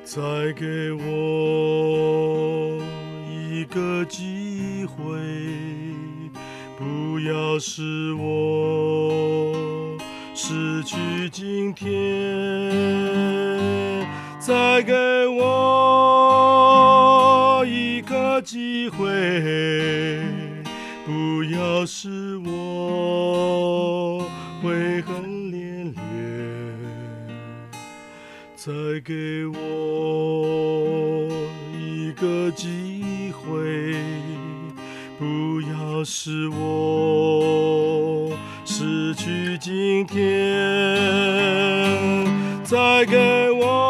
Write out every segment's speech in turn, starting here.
再给我一个机会，不要使我失去今天。再给我一个机会，不要使我悔恨连连。再给我一个机会，不要使我失去今天。再给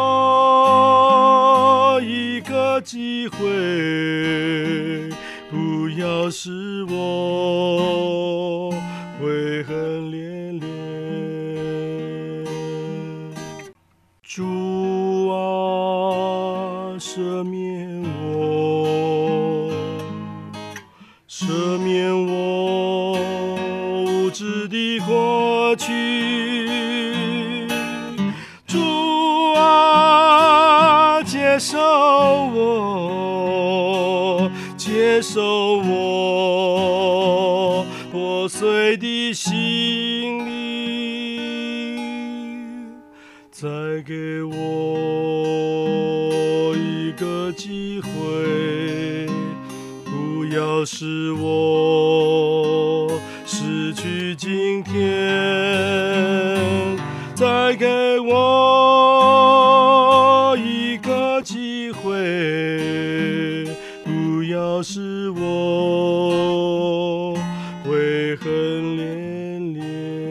我一个机会，不要使我悔恨连连。主啊，赦免我，赦免我无知的过去。主啊，接受我，接受我破碎的心灵。再给我一个机会，不要使我失去今天。再给我一个机会，不要使我悔恨连连。